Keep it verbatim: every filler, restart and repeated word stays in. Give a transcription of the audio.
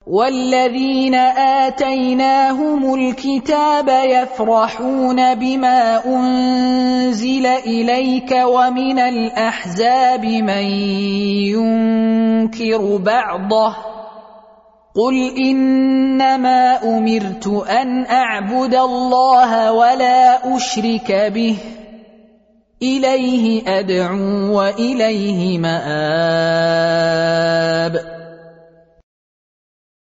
والذين آتيناهم الكتاب يفرحون بما أنزل إليك ومن الأحزاب من ينكر بعضه قل إنما أمرت أن أعبد الله ولا أشرك به إليه أدعو وإليه مآب